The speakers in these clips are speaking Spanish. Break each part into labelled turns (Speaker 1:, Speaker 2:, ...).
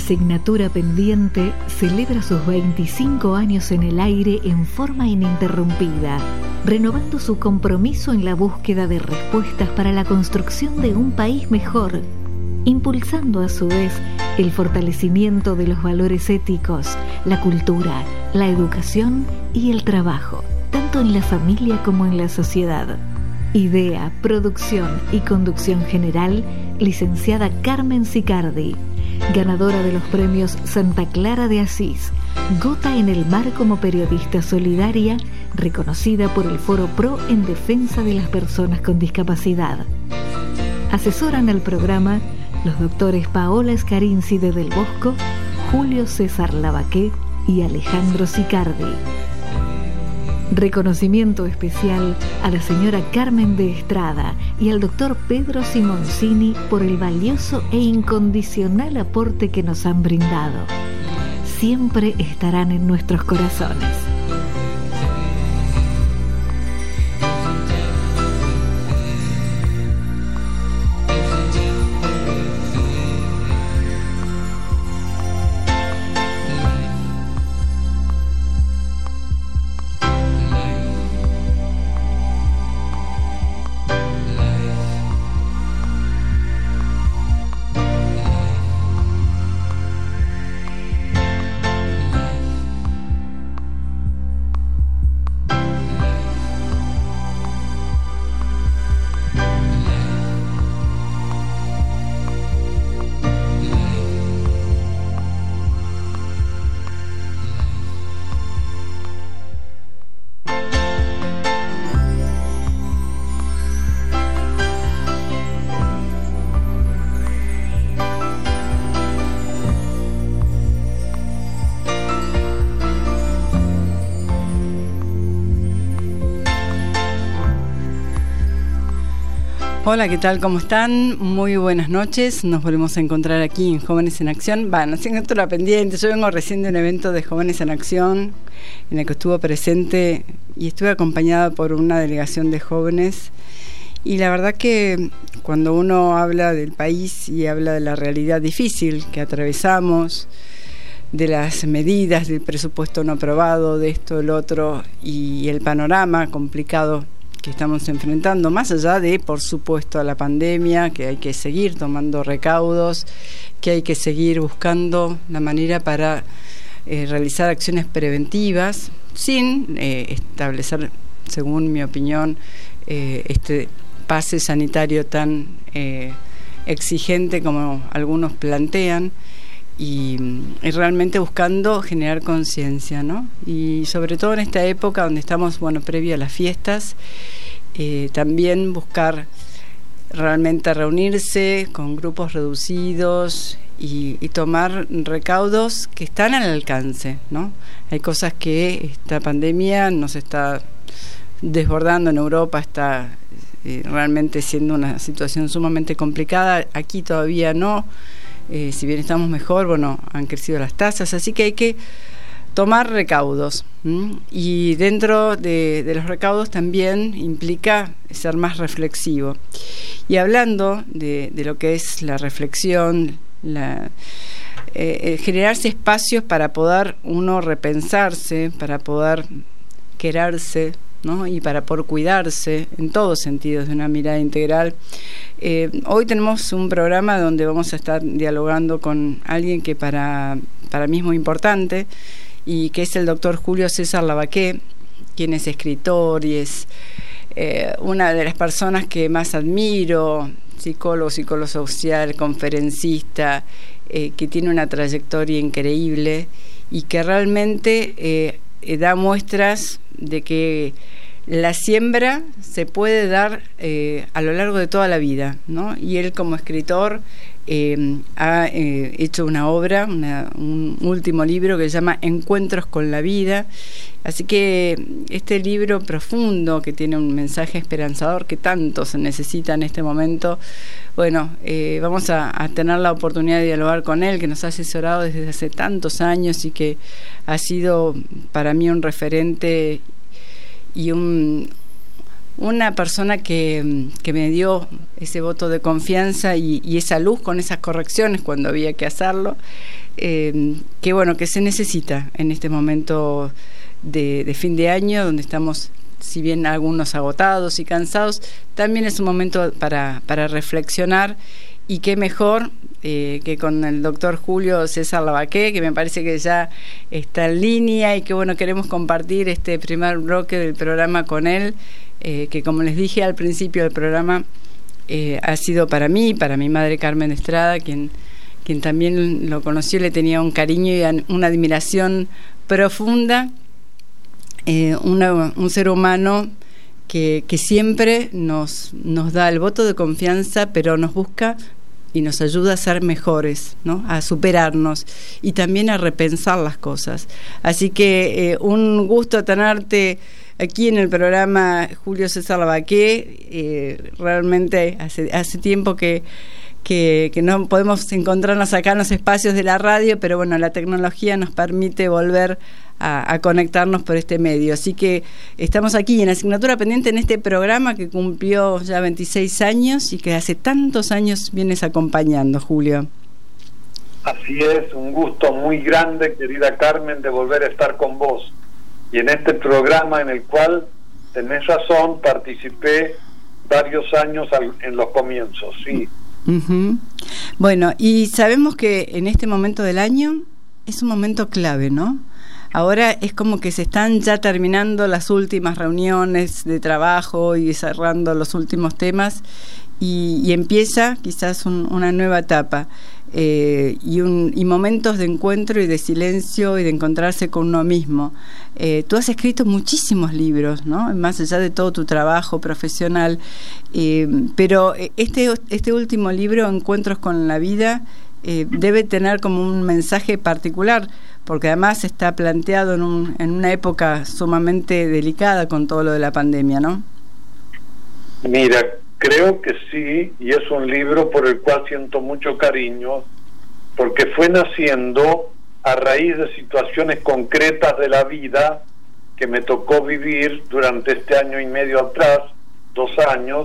Speaker 1: asignatura pendiente celebra sus 25 años en el aire en forma ininterrumpida, renovando su compromiso en la búsqueda de respuestas para la construcción de un país mejor, impulsando a su vez el fortalecimiento de los valores éticos, la cultura, la educación y el trabajo, tanto en la familia como en la sociedad. Idea, producción y conducción general, licenciada Carmen Sicardi, ganadora de los premios Santa Clara de Asís, Gota en el Mar como periodista solidaria, reconocida por el Foro Pro en defensa de las personas con discapacidad. Asesoran el programa los doctores Paola Scarinci de Del Bosco, Julio César Lavaqué y Alejandro Sicardi. Reconocimiento especial a la señora Carmen de Estrada y al doctor Pedro Simoncini por el valioso e incondicional aporte que nos han brindado. Siempre estarán en nuestros corazones.
Speaker 2: Hola, ¿qué tal? ¿Cómo están? Muy buenas noches. Nos volvemos a encontrar aquí en Jóvenes en Acción. Bueno, asignatura pendiente. Yo vengo recién de un evento de Jóvenes en Acción en el que estuvo presente y estuve acompañada por una delegación de jóvenes. Y la verdad que cuando uno habla del país y habla de la realidad difícil que atravesamos, de las medidas, del presupuesto no aprobado, de esto, el otro, y el panorama complicado que estamos enfrentando, más allá de, por supuesto, a la pandemia, que hay que seguir tomando recaudos, que hay que seguir buscando la manera para realizar acciones preventivas, sin establecer, según mi opinión, este pase sanitario tan exigente como algunos plantean, y realmente buscando generar conciencia, ¿no? Y sobre todo en esta época donde estamos, previo a las fiestas, también buscar realmente reunirse con grupos reducidos y tomar recaudos que están al alcance, ¿no? Hay cosas que esta pandemia nos está desbordando en Europa, está realmente siendo una situación sumamente complicada. Aquí todavía no. Si bien estamos mejor, han crecido las tasas, así que hay que tomar recaudos. Y dentro de los recaudos también implica ser más reflexivo. Y hablando de lo que es la reflexión, generarse espacios para poder uno repensarse, para poder quererse, ¿no? Y para poder cuidarse en todos sentidos, de una mirada integral. Hoy tenemos un programa donde vamos a estar dialogando con alguien que para mí es muy importante, y que es el doctor Julio César Lavaqué, quien es escritor y es una de las personas que más admiro, psicólogo social, conferencista, que tiene una trayectoria increíble y que realmente da muestras de que la siembra se puede dar a lo largo de toda la vida, ¿no? Y él, como escritor, ha hecho una obra, un último libro que se llama Encuentros con la Vida. Así que este libro profundo, que tiene un mensaje esperanzador que tanto se necesita en este momento, vamos a tener la oportunidad de dialogar con él, que nos ha asesorado desde hace tantos años y que ha sido para mí un referente y un una persona que me dio ese voto de confianza y esa luz con esas correcciones cuando había que hacerlo, que bueno, que se necesita en este momento de fin de año, donde estamos, si bien algunos agotados y cansados, también es un momento para reflexionar, y qué mejor que con el doctor Julio César Lavaqué, que me parece que ya está en línea, y que bueno, queremos compartir este primer bloque del programa con él, que como les dije al principio del programa, ha sido para mí, para mi madre Carmen Estrada, quien también lo conoció, le tenía un cariño y una admiración profunda, un ser humano que siempre nos da el voto de confianza, pero nos busca y nos ayuda a ser mejores, ¿no? A superarnos y también a repensar las cosas. Así que un gusto tenerte aquí en el programa, Julio César Lavaqué. Realmente hace tiempo que no podemos encontrarnos acá en los espacios de la radio, pero bueno, la tecnología nos permite volver a conectarnos por este medio. Así que estamos aquí en Asignatura Pendiente, en este programa que cumplió ya 26 años y que hace tantos años vienes acompañando, Julio.
Speaker 3: Así es, un gusto muy grande, querida Carmen, de volver a estar con vos. Y en este programa en el cual, tenés razón, participé varios años en los comienzos, sí.
Speaker 2: Uh-huh. Bueno, y sabemos que en este momento del año es un momento clave, ¿no? Ahora es como que se están ya terminando las últimas reuniones de trabajo y cerrando los últimos temas, y empieza quizás una nueva etapa, y momentos de encuentro y de silencio y de encontrarse con uno mismo. Tú has escrito muchísimos libros, ¿no? Más allá de todo tu trabajo profesional, pero este último libro, Encuentros con la Vida, debe tener como un mensaje particular, porque además está planteado en una época sumamente delicada con todo lo de la pandemia, ¿no?
Speaker 3: Mira, creo que sí, y es un libro por el cual siento mucho cariño, porque fue naciendo a raíz de situaciones concretas de la vida que me tocó vivir durante este año y medio atrás, 2 años,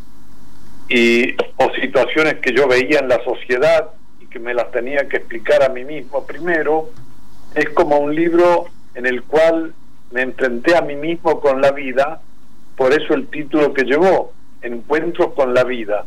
Speaker 3: o situaciones que yo veía en la sociedad y que me las tenía que explicar a mí mismo primero. Es como un libro en el cual me enfrenté a mí mismo con la vida, por eso el título que llevó, Encuentros con la Vida.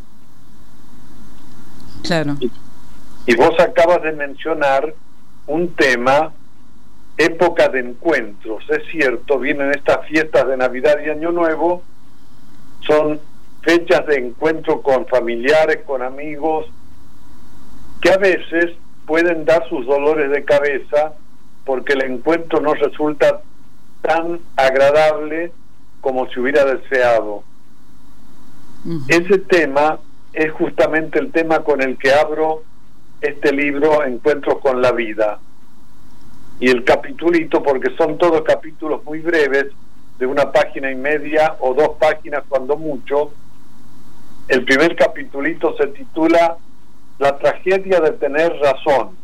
Speaker 2: Claro.
Speaker 3: Y vos acabas de mencionar un tema, época de encuentros. Es cierto, vienen estas fiestas de Navidad y Año Nuevo, son fechas de encuentro con familiares, con amigos, que a veces pueden dar sus dolores de cabeza porque el encuentro no resulta tan agradable como se hubiera deseado. Uh-huh. Ese tema es justamente el tema con el que abro este libro, Encuentros con la Vida. Y el capitulito, porque son todos capítulos muy breves, de 1 página y media o 2 páginas cuando mucho. El primer capitulito se titula La tragedia de tener razón.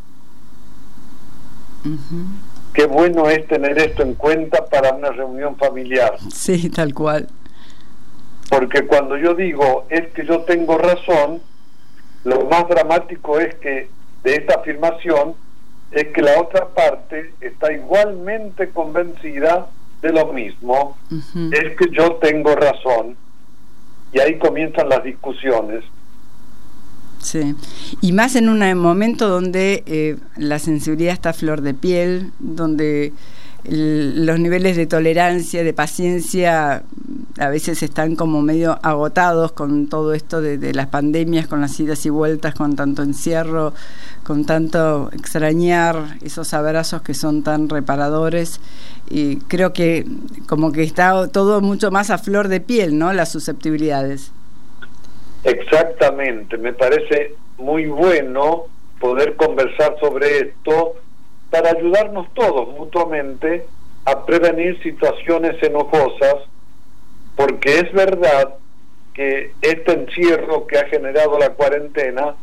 Speaker 3: Uh-huh. Qué bueno es tener esto en cuenta para una reunión familiar.
Speaker 2: Sí, tal cual.
Speaker 3: Porque cuando yo digo es que yo tengo razón, lo más dramático es que de esta afirmación es que la otra parte está igualmente convencida de lo mismo. Uh-huh. Es que yo tengo razón, y ahí comienzan las discusiones.
Speaker 2: Sí, y más en un momento donde la sensibilidad está a flor de piel, donde los niveles de tolerancia, de paciencia, a veces están como medio agotados con todo esto de las pandemias, con las idas y vueltas, con tanto encierro, con tanto extrañar esos abrazos que son tan reparadores. Y creo que como que está todo mucho más a flor de piel, ¿no? Las susceptibilidades.
Speaker 3: Exactamente, me parece muy bueno poder conversar sobre esto para ayudarnos todos mutuamente a prevenir situaciones enojosas, porque es verdad que este encierro que ha generado la cuarentena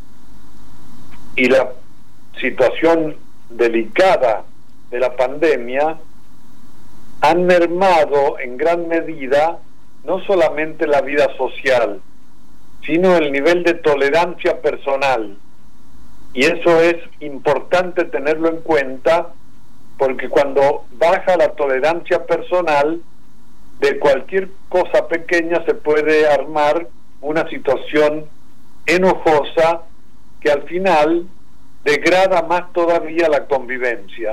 Speaker 3: y la situación delicada de la pandemia han mermado en gran medida no solamente la vida social, sino el nivel de tolerancia personal. Y eso es importante tenerlo en cuenta, porque cuando baja la tolerancia personal, de cualquier cosa pequeña se puede armar una situación enojosa que al final degrada más todavía la convivencia.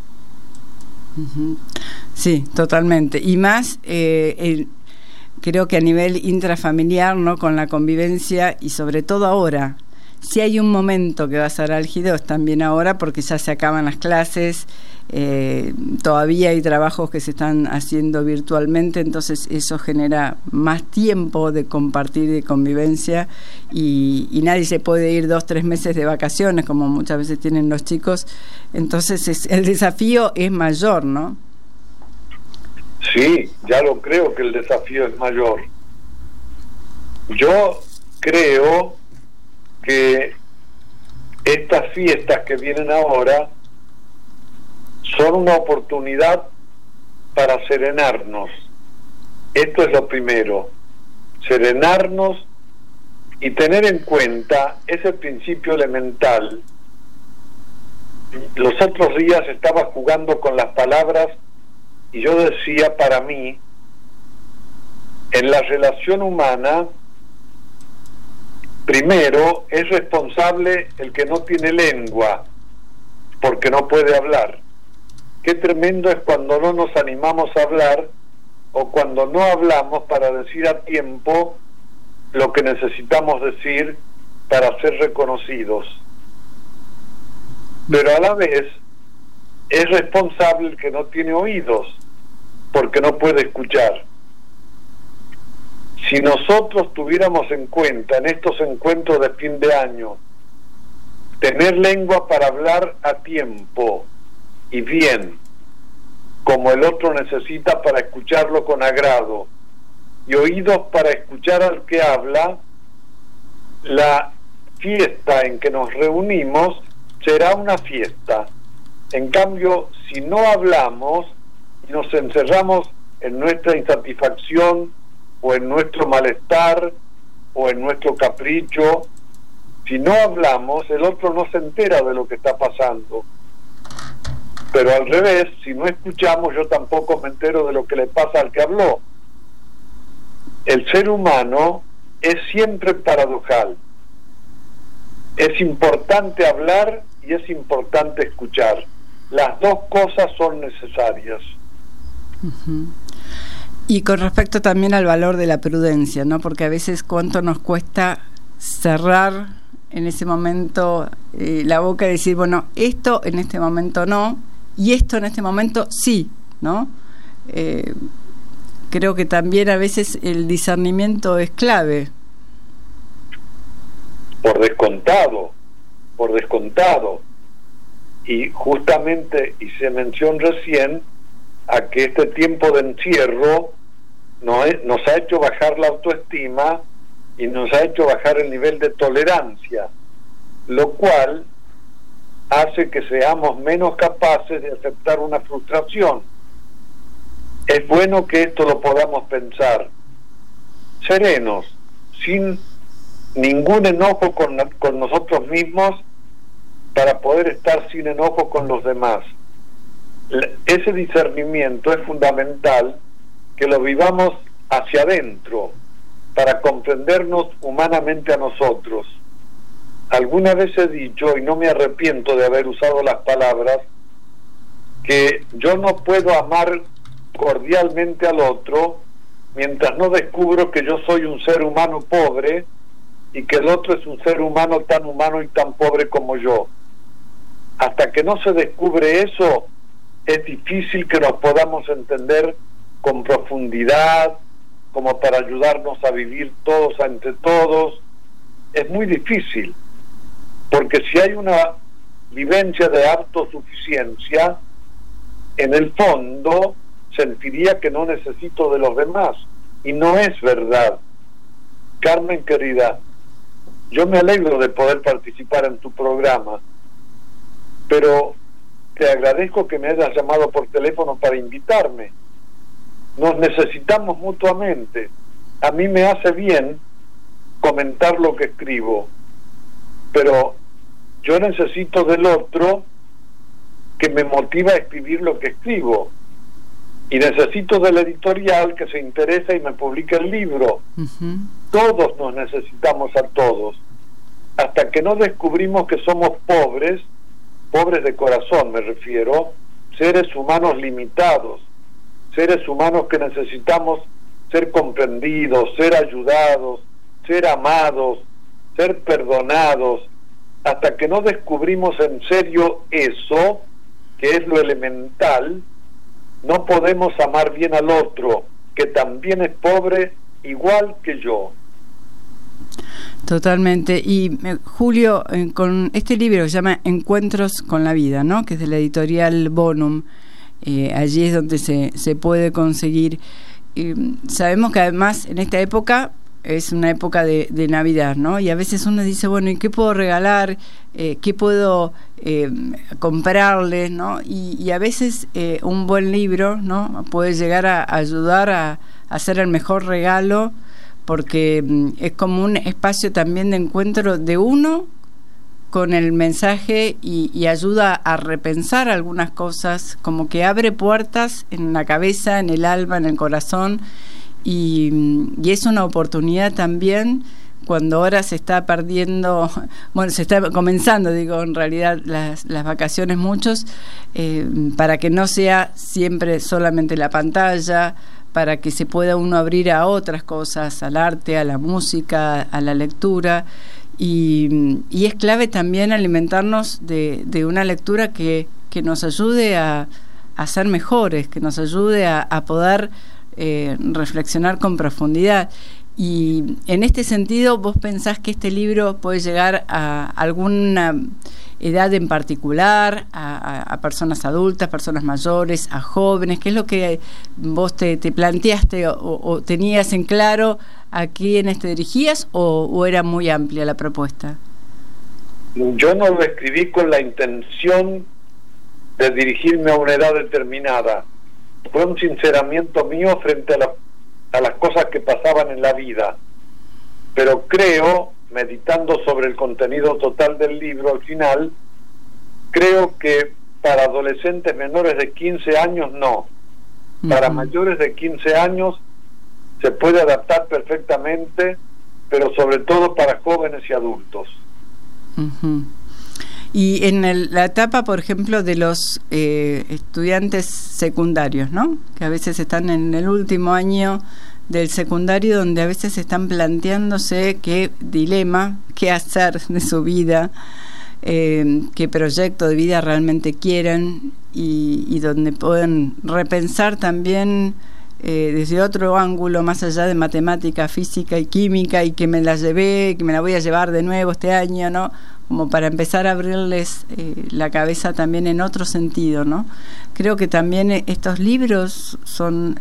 Speaker 2: Sí, totalmente. Y más, creo que a nivel intrafamiliar, ¿no? Con la convivencia, y sobre todo ahora, si hay un momento que va a ser álgido, es también ahora, porque ya se acaban las clases, todavía hay trabajos que se están haciendo virtualmente, entonces eso genera más tiempo de compartir, de convivencia, y nadie se puede ir 2-3 meses de vacaciones como muchas veces tienen los chicos, entonces el desafío es mayor, ¿no?
Speaker 3: Sí, ya lo creo que el desafío es mayor. Yo creo que estas fiestas que vienen ahora son una oportunidad para serenarnos. Esto es lo primero, serenarnos y tener en cuenta ese principio elemental. Los otros días estaba jugando con las palabras y yo decía, para mí, en la relación humana, primero es responsable el que no tiene lengua, porque no puede hablar. Qué tremendo es cuando no nos animamos a hablar, o cuando no hablamos para decir a tiempo lo que necesitamos decir para ser reconocidos. Pero a la vez es responsable el que no tiene oídos, porque no puede escuchar. Si nosotros tuviéramos en cuenta en estos encuentros de fin de año tener lengua para hablar a tiempo y bien, como el otro necesita para escucharlo con agrado, y oídos para escuchar al que habla, la fiesta en que nos reunimos será una fiesta. En cambio, si no hablamos y nos encerramos en nuestra insatisfacción o en nuestro malestar o en nuestro capricho, si no hablamos, el otro no se entera de lo que está pasando. Pero al revés, si no escuchamos, yo tampoco me entero de lo que le pasa al que habló. El ser humano es siempre paradojal. Es importante hablar y es importante escuchar. Las dos cosas son necesarias.
Speaker 2: Y con respecto también al valor de la prudencia, ¿no? Porque a veces cuánto nos cuesta cerrar en ese momento la boca y decir, bueno, esto en este momento no, y esto en este momento sí, ¿no? Creo que también a veces el discernimiento es clave.
Speaker 3: Por descontado. Y justamente hice mención recién a que este tiempo de encierro nos ha hecho bajar la autoestima y nos ha hecho bajar el nivel de tolerancia, lo cual hace que seamos menos capaces de aceptar una frustración. Es bueno que esto lo podamos pensar serenos, sin ningún enojo con nosotros mismos, para poder estar sin enojo con los demás. Ese discernimiento es fundamental, que lo vivamos hacia adentro para comprendernos humanamente a nosotros. Alguna vez he dicho, y no me arrepiento de haber usado las palabras, que yo no puedo amar cordialmente al otro mientras no descubro que yo soy un ser humano pobre y que el otro es un ser humano tan humano y tan pobre como yo. Hasta que no se descubre eso, es difícil que nos podamos entender con profundidad, como para ayudarnos a vivir todos entre todos. Es muy difícil, porque si hay una vivencia de autosuficiencia, en el fondo sentiría que no necesito de los demás, y no es verdad. Carmen querida, yo me alegro de poder participar en tu programa, pero te agradezco que me hayas llamado por teléfono para invitarme, nos necesitamos mutuamente. A mí me hace bien comentar lo que escribo, pero yo necesito del otro que me motiva a escribir lo que escribo, y necesito del editorial que se interesa y me publique el libro.
Speaker 2: Uh-huh.
Speaker 3: Todos nos necesitamos a todos, hasta que no descubrimos que somos pobres de corazón me refiero, seres humanos limitados, seres humanos que necesitamos ser comprendidos, ser ayudados, ser amados, ser perdonados. Hasta que no descubrimos en serio eso, que es lo elemental, no podemos amar bien al otro, que también es pobre igual que yo.
Speaker 2: Totalmente. Y Julio, con este libro que se llama Encuentros con la Vida, ¿no?, que es de la editorial Bonum, allí es donde se puede conseguir. Sabemos que además en esta época es una época de Navidad, ¿no? Y a veces uno dice, bueno, ¿y qué puedo regalar? ¿Qué puedo comprarles, ¿no? Y a veces un buen libro, ¿no?, puede llegar a ayudar a hacer el mejor regalo, porque es como un espacio también de encuentro de uno con el mensaje y ayuda a repensar algunas cosas, como que abre puertas en la cabeza, en el alma, en el corazón, y es una oportunidad también cuando ahora se está perdiendo, bueno, se está comenzando, digo, en realidad las vacaciones muchos, para que no sea siempre solamente la pantalla, para que se pueda uno abrir a otras cosas, al arte, a la música, a la lectura, y es clave también alimentarnos de una lectura que nos ayude a ser mejores, que nos ayude a poder reflexionar con profundidad. Y en este sentido, ¿vos pensás que este libro puede llegar a alguna edad en particular, a personas adultas, personas mayores, a jóvenes? ¿Qué es lo que vos te planteaste o tenías en claro a quiénes te dirigías, o era muy amplia la propuesta?
Speaker 3: Yo no lo escribí con la intención de dirigirme a una edad determinada. Fue un sinceramiento mío frente a las cosas que pasaban en la vida, pero creo, meditando sobre el contenido total del libro al final, creo que para adolescentes menores de 15 años no, para mayores de 15 años se puede adaptar perfectamente, pero sobre todo para jóvenes y adultos.
Speaker 2: Uh-huh. Y en la etapa, por ejemplo, de los estudiantes secundarios, ¿no?, que a veces están en el último año del secundario, donde a veces están planteándose qué dilema, qué hacer de su vida, qué proyecto de vida realmente quieren, y donde pueden repensar también desde otro ángulo, más allá de matemática, física y química, y que me la voy a llevar de nuevo este año, ¿no?, como para empezar a abrirles la cabeza también en otro sentido, ¿no? Creo que también estos libros son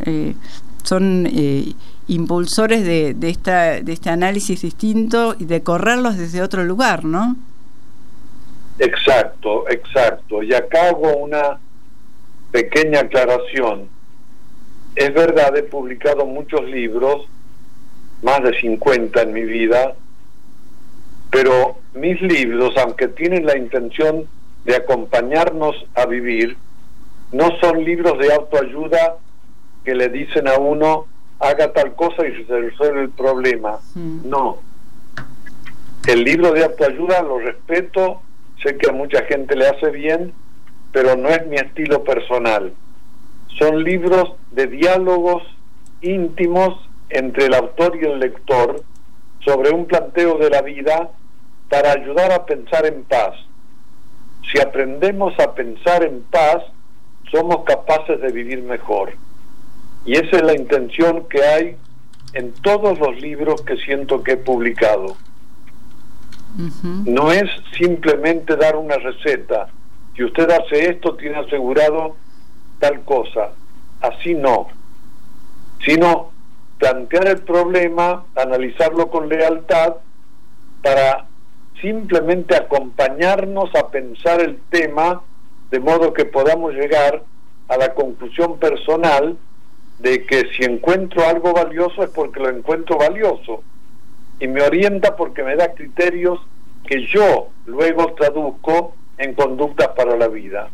Speaker 2: impulsores de este análisis distinto y de correrlos desde otro lugar, ¿no?
Speaker 3: Exacto. Y acá hago una pequeña aclaración. Es verdad, he publicado muchos libros, más de 50 en mi vida, pero mis libros, aunque tienen la intención de acompañarnos a vivir, no son libros de autoayuda que le dicen a uno, haga tal cosa y se resuelve el problema. No. El libro de autoayuda lo respeto, sé que a mucha gente le hace bien, pero no es mi estilo personal. Son libros de diálogos íntimos entre el autor y el lector sobre un planteo de la vida para ayudar a pensar en paz. Si aprendemos a pensar en paz, somos capaces de vivir mejor. Y esa es la intención que hay en todos los libros que siento que he publicado. Uh-huh. No es simplemente dar una receta. Si usted hace esto, tiene asegurado tal cosa. Así no. Sino plantear el problema, analizarlo con lealtad, para simplemente acompañarnos a pensar el tema de modo que podamos llegar a la conclusión personal de que si encuentro algo valioso es porque lo encuentro valioso, y me orienta porque me da criterios que yo luego traduzco en conductas para la vida.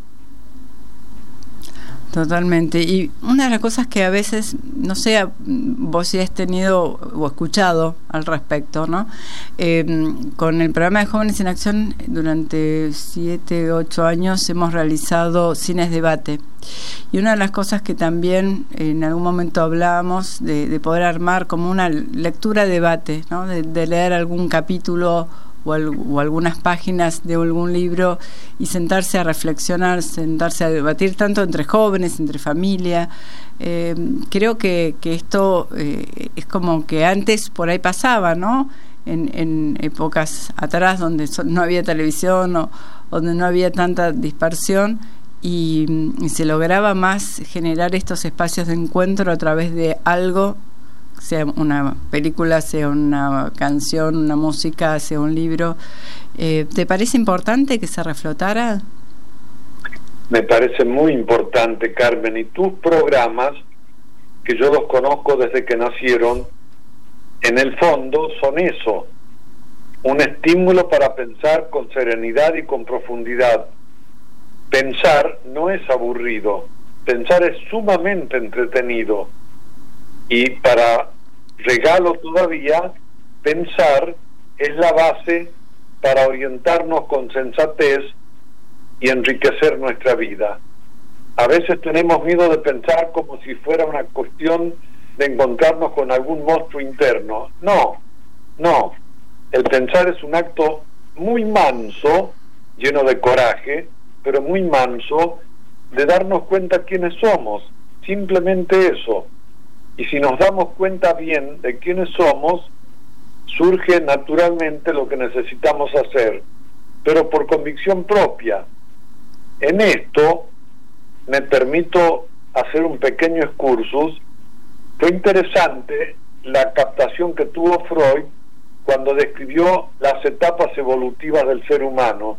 Speaker 2: Totalmente. Y una de las cosas que a veces, no sé, vos si has tenido o escuchado al respecto, ¿no? Con el programa de Jóvenes en Acción, durante 7, 8 años hemos realizado cines debate. Y una de las cosas que también en algún momento hablábamos de poder armar como una lectura debate, ¿no? De leer algún capítulo o algunas páginas de algún libro y sentarse a reflexionar, sentarse a debatir tanto entre jóvenes, entre familia. Creo que esto es como que antes por ahí pasaba, ¿no? En épocas atrás donde no había televisión o donde no había tanta dispersión y se lograba más generar estos espacios de encuentro a través de algo, sea una película, sea una canción, una música, sea un libro. ¿Te parece importante que se reflotara?
Speaker 3: Me parece muy importante, Carmen, y tus programas, que yo los conozco desde que nacieron, en el fondo son eso, un estímulo para pensar con serenidad y con profundidad. Pensar no es aburrido, pensar es sumamente entretenido. Y para regalo todavía, pensar es la base para orientarnos con sensatez y enriquecer nuestra vida. A veces tenemos miedo de pensar como si fuera una cuestión de encontrarnos con algún monstruo interno. No. El pensar es un acto muy manso, lleno de coraje, pero muy manso, de darnos cuenta quiénes somos. Simplemente eso. Y si nos damos cuenta bien de quiénes somos, surge naturalmente lo que necesitamos hacer, pero por convicción propia. En esto me permito hacer un pequeño excursus. Fue interesante la captación que tuvo Freud cuando describió las etapas evolutivas del ser humano.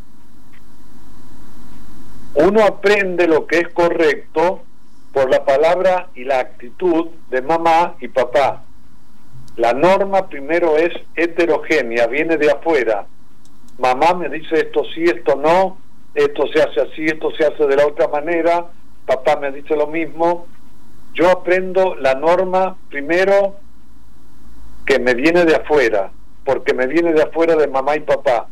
Speaker 3: Uno aprende lo que es correcto por la palabra y la actitud de mamá y papá. La norma primero es heterogénea, viene de afuera. Mamá me dice esto sí, esto no, esto se hace así, esto se hace de la otra manera, papá me dice lo mismo. Yo aprendo la norma primero que me viene de afuera, porque me viene de afuera de mamá y papá.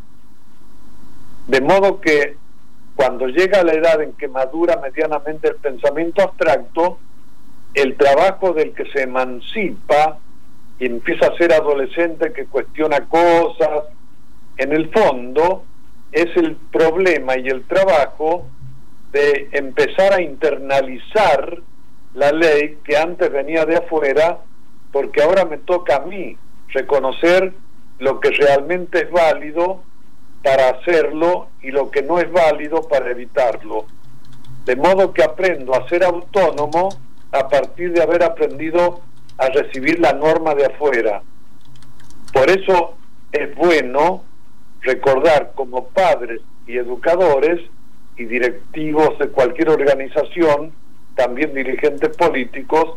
Speaker 3: De modo que cuando llega la edad en que madura medianamente el pensamiento abstracto, el trabajo del que se emancipa y empieza a ser adolescente, que cuestiona cosas, en el fondo es el problema y el trabajo de empezar a internalizar la ley que antes venía de afuera, porque ahora me toca a mí reconocer lo que realmente es válido para hacerlo y lo que no es válido para evitarlo. De modo que aprendo a ser autónomo a partir de haber aprendido a recibir la norma de afuera. Por eso es bueno recordar como padres y educadores y directivos de cualquier organización, también dirigentes políticos,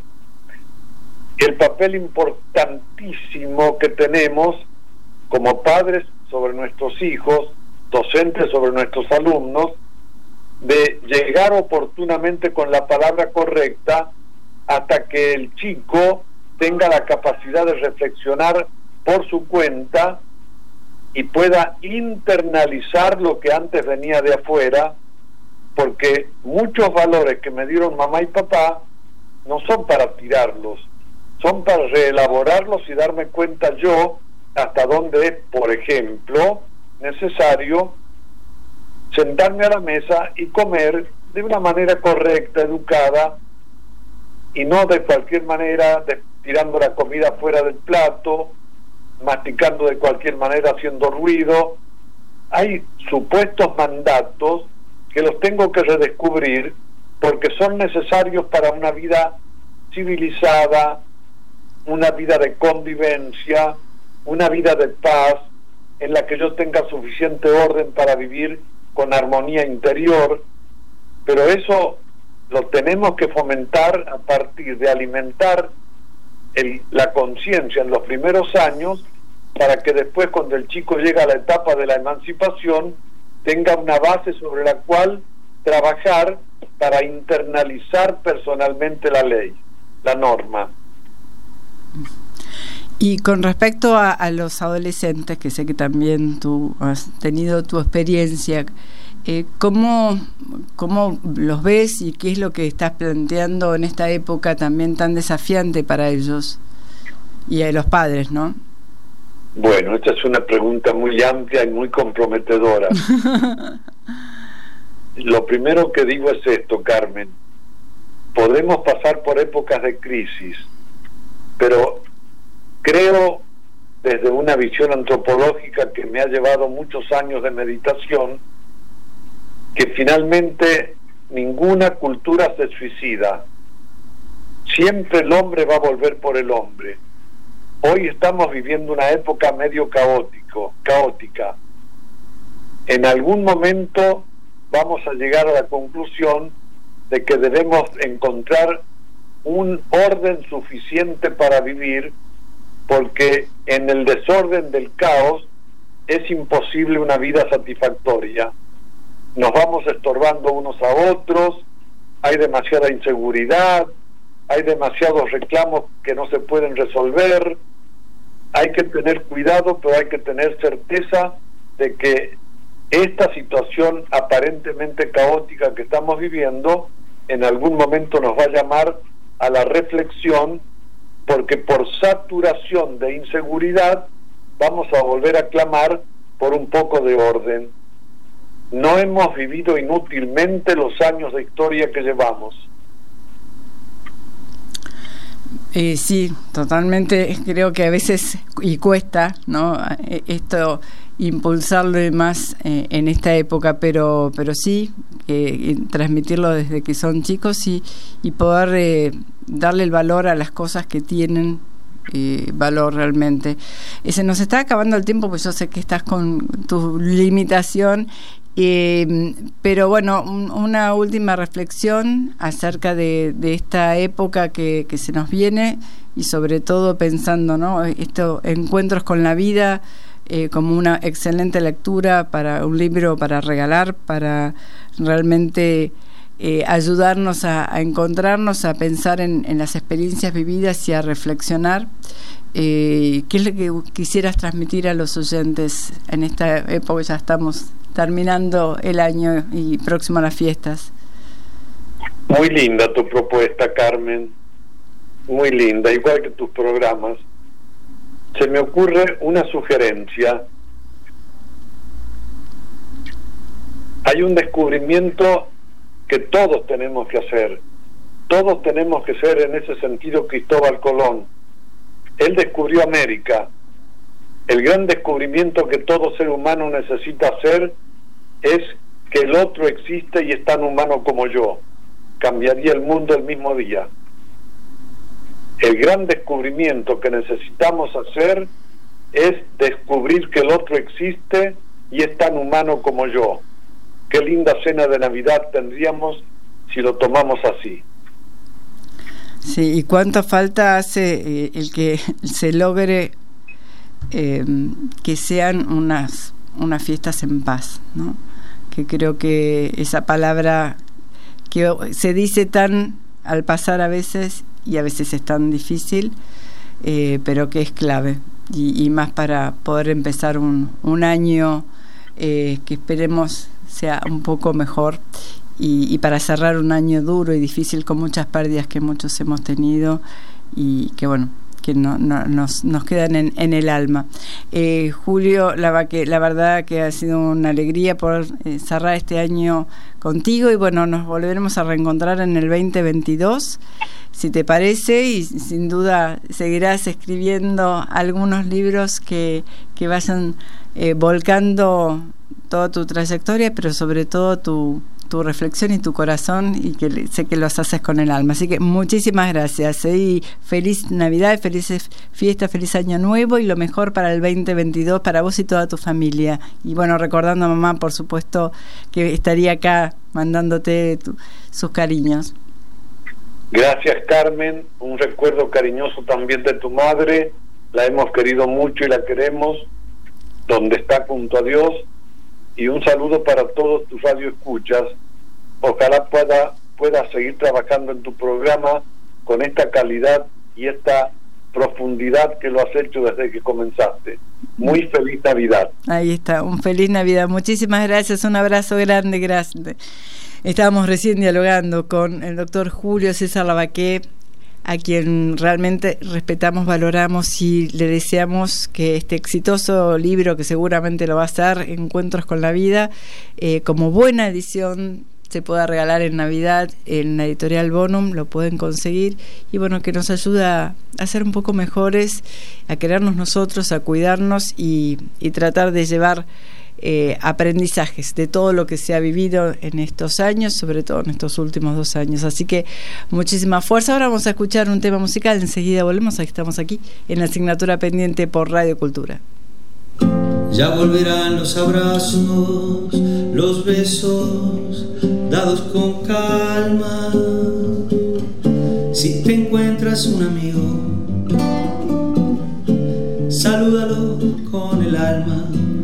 Speaker 3: el papel importantísimo que tenemos como padres sobre nuestros hijos, docentes sobre nuestros alumnos, de llegar oportunamente con la palabra correcta hasta que el chico tenga la capacidad de reflexionar por su cuenta y pueda internalizar lo que antes venía de afuera, porque muchos valores que me dieron mamá y papá no son para tirarlos, son para reelaborarlos y darme cuenta yo hasta dónde es, por ejemplo, necesario sentarme a la mesa y comer de una manera correcta, educada, y no de cualquier manera, tirando la comida fuera del plato, masticando de cualquier manera, haciendo ruido. Hay supuestos mandatos que los tengo que redescubrir porque son necesarios para una vida civilizada, una vida de convivencia, una vida de paz, en la que yo tenga suficiente orden para vivir con armonía interior. Pero eso lo tenemos que fomentar a partir de alimentar la conciencia en los primeros años, para que después, cuando el chico llega a la etapa de la emancipación, tenga una base sobre la cual trabajar para internalizar personalmente la ley, la norma.
Speaker 2: Y con respecto a los adolescentes, que sé que también tú has tenido tu experiencia, ¿cómo los ves y qué es lo que estás planteando en esta época también tan desafiante para ellos y a los padres, ¿no?
Speaker 3: Bueno, esta es una pregunta muy amplia y muy comprometedora. Lo primero que digo es esto, Carmen. Podemos pasar por épocas de crisis, pero creo, desde una visión antropológica que me ha llevado muchos años de meditación, que finalmente ninguna cultura se suicida. Siempre el hombre va a volver por el hombre. Hoy estamos viviendo una época medio caótica. En algún momento vamos a llegar a la conclusión de que debemos encontrar un orden suficiente para vivir, porque en el desorden del caos es imposible una vida satisfactoria. Nos vamos estorbando unos a otros, hay demasiada inseguridad, hay demasiados reclamos que no se pueden resolver. Hay que tener cuidado, pero hay que tener certeza de que esta situación aparentemente caótica que estamos viviendo en algún momento nos va a llamar a la reflexión, porque por saturación de inseguridad vamos a volver a clamar por un poco de orden. No hemos vivido inútilmente los años de historia que llevamos.
Speaker 2: Sí, totalmente. Creo que a veces y cuesta, ¿no? Esto impulsarlo más en esta época, pero sí transmitirlo desde que son chicos y poder darle el valor a las cosas que tienen valor realmente. Se nos está acabando el tiempo, pues yo sé que estás con tu limitación. Pero bueno, una última reflexión acerca de esta época que se nos viene, y sobre todo pensando, ¿no?, estos encuentros con la vida como una excelente lectura, para un libro para regalar, para realmente ayudarnos a encontrarnos, a pensar en las experiencias vividas y a reflexionar. ¿Qué es lo que quisieras transmitir a los oyentes en esta época? Ya estamos terminando el año y próximo a las fiestas.
Speaker 3: Muy linda tu propuesta, Carmen, muy linda, igual que tus programas. Se me ocurre una sugerencia. Hay un descubrimiento que todos tenemos que hacer. Todos tenemos que ser, en ese sentido, Cristóbal Colón. Él descubrió América. El gran descubrimiento que todo ser humano necesita hacer es que el otro existe y es tan humano como yo. Cambiaría el mundo el mismo día. El gran descubrimiento que necesitamos hacer es descubrir que el otro existe y es tan humano como yo. Qué linda cena de Navidad tendríamos si lo tomamos así.
Speaker 2: Sí, y cuánta falta hace el que se logre que sean unas fiestas en paz, ¿no? Que creo que esa palabra que se dice tan al pasar a veces, y a veces es tan difícil, pero que es clave, y más para poder empezar un año que esperemos sea un poco mejor, y para cerrar un año duro y difícil con muchas pérdidas que muchos hemos tenido, y que bueno, que nos quedan en el alma. Julio, la verdad que ha sido una alegría poder cerrar este año contigo, y bueno, nos volveremos a reencontrar en el 2022, si te parece, y sin duda seguirás escribiendo algunos libros que vayan volcando toda tu trayectoria, pero sobre todo tu tu reflexión y tu corazón, y que sé que los haces con el alma. Así que muchísimas gracias, y feliz Navidad, felices fiestas, feliz Año Nuevo, y lo mejor para el 2022 para vos y toda tu familia. Y bueno, recordando a mamá, por supuesto, que estaría acá mandándote sus cariños.
Speaker 3: Gracias, Carmen. Un recuerdo cariñoso también de tu madre. La hemos querido mucho y la queremos donde está, junto a Dios. Y un saludo para todos tus radioescuchas. Ojalá puedas seguir trabajando en tu programa con esta calidad y esta profundidad que lo has hecho desde que comenzaste. Muy feliz Navidad.
Speaker 2: Ahí está, un feliz Navidad. Muchísimas gracias, un abrazo grande, gracias. Estábamos recién dialogando con el doctor Julio César Lavaqué, a quien realmente respetamos, valoramos y le deseamos que este exitoso libro, que seguramente lo va a hacer, Encuentros con la Vida, como buena edición, se pueda regalar en Navidad en la editorial Bonum, lo pueden conseguir, y bueno, que nos ayuda a ser un poco mejores, a querernos nosotros, a cuidarnos y tratar de llevar aprendizajes de todo lo que se ha vivido en estos años, sobre todo en estos últimos 2 años. Así que muchísima fuerza. Ahora vamos a escuchar un tema musical, enseguida volvemos. Estamos aquí en la asignatura pendiente por Radio Cultura.
Speaker 4: Ya volverán los abrazos, los besos dados con calma. Si te encuentras un amigo, salúdalo con el alma.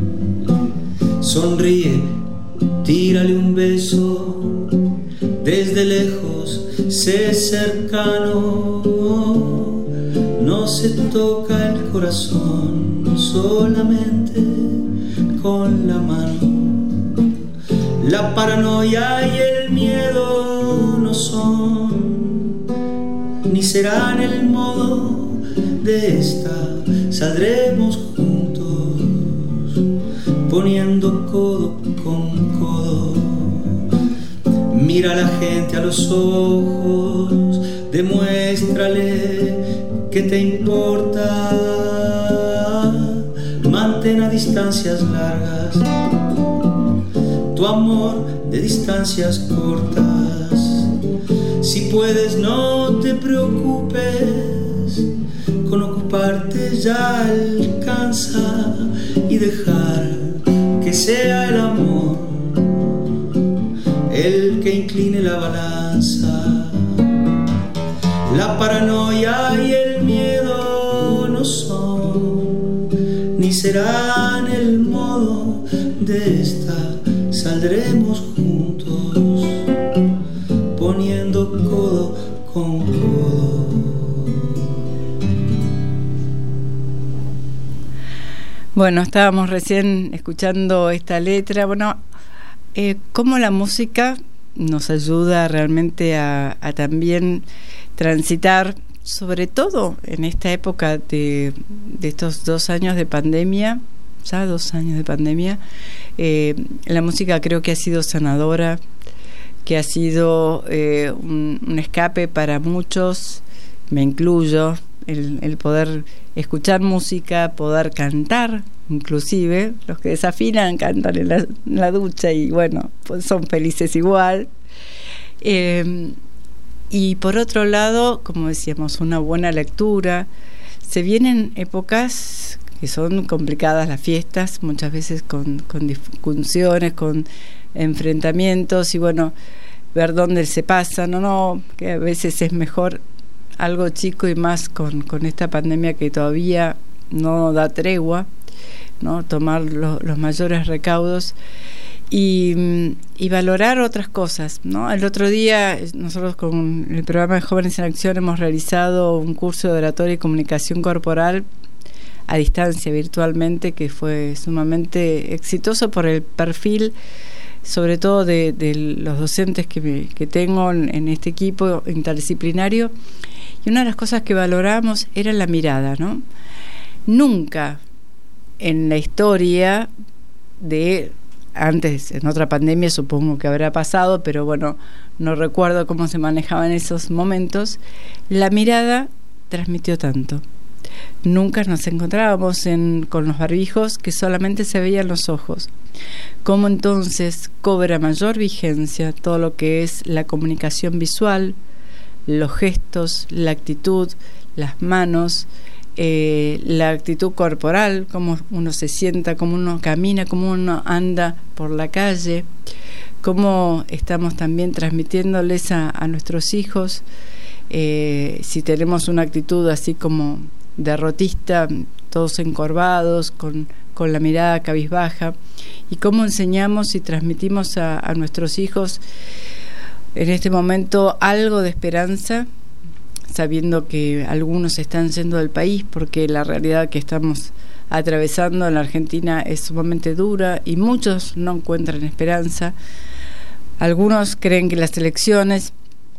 Speaker 4: Sonríe, tírale un beso, desde lejos, sé cercano. No se toca el corazón solamente con la mano. La paranoia y el miedo no son, ni serán el modo de esta. Saldremos juntos, poniendo codo con codo. Mira a la gente a los ojos, demuéstrale que te importa. Mantén a distancias largas tu amor de distancias cortas. Si puedes, no te preocupes, con ocuparte ya alcanza, y dejar que sea el amor el que incline la balanza. La paranoia y el miedo no son, ni serán el modo de esta. Saldremos juntos, poniendo codo con codo.
Speaker 2: Bueno, estábamos recién escuchando esta letra. Bueno, cómo la música nos ayuda realmente a también transitar, sobre todo en esta época de estos 2 años de pandemia, ya 2 años de pandemia. La música creo que ha sido sanadora, que ha sido un escape para muchos, me incluyo, el poder escuchar música, poder cantar, inclusive los que desafinan cantan en la ducha y bueno, pues son felices igual. Y por otro lado, como decíamos, una buena lectura. Se vienen épocas que son complicadas, las fiestas, muchas veces con discusiones, con enfrentamientos, y bueno, ver dónde se pasa, que a veces es mejor algo chico, y más con esta pandemia que todavía no da tregua, ¿no? Tomar los mayores recaudos y valorar otras cosas, ¿no? El otro día nosotros con el programa de Jóvenes en Acción hemos realizado un curso de oratoria y comunicación corporal a distancia, virtualmente, que fue sumamente exitoso por el perfil, sobre todo de los docentes que tengo en este equipo interdisciplinario. Y una de las cosas que valoramos era la mirada, ¿no? Nunca en la historia antes, en otra pandemia supongo que habrá pasado, pero bueno, no recuerdo cómo se manejaba en esos momentos, la mirada transmitió tanto. nunca nos encontrábamos con los barbijos, que solamente se veían los ojos. Cómo entonces cobra mayor vigencia todo lo que es la comunicación visual, los gestos, la actitud, las manos, la actitud corporal, cómo uno se sienta, cómo uno camina, cómo uno anda por la calle, cómo estamos también transmitiéndoles a nuestros hijos, si tenemos una actitud así como derrotista, todos encorvados, con la mirada cabizbaja, y cómo enseñamos y transmitimos a nuestros hijos en este momento algo de esperanza, sabiendo que algunos están yendo del país porque la realidad que estamos atravesando en la Argentina es sumamente dura y muchos no encuentran esperanza. Algunos creen que las elecciones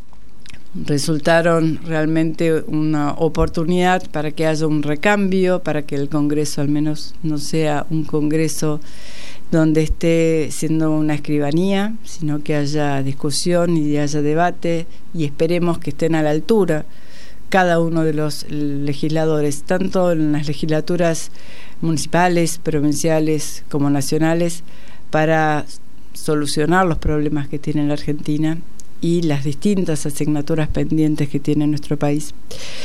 Speaker 2: resultaron realmente una oportunidad para que haya un recambio, para que el Congreso al menos no sea un Congreso donde esté siendo una escribanía, sino que haya discusión y haya debate, y esperemos que estén a la altura cada uno de los legisladores, tanto en las legislaturas municipales, provinciales como nacionales, para solucionar los problemas que tiene la Argentina y las distintas asignaturas pendientes que tiene nuestro país.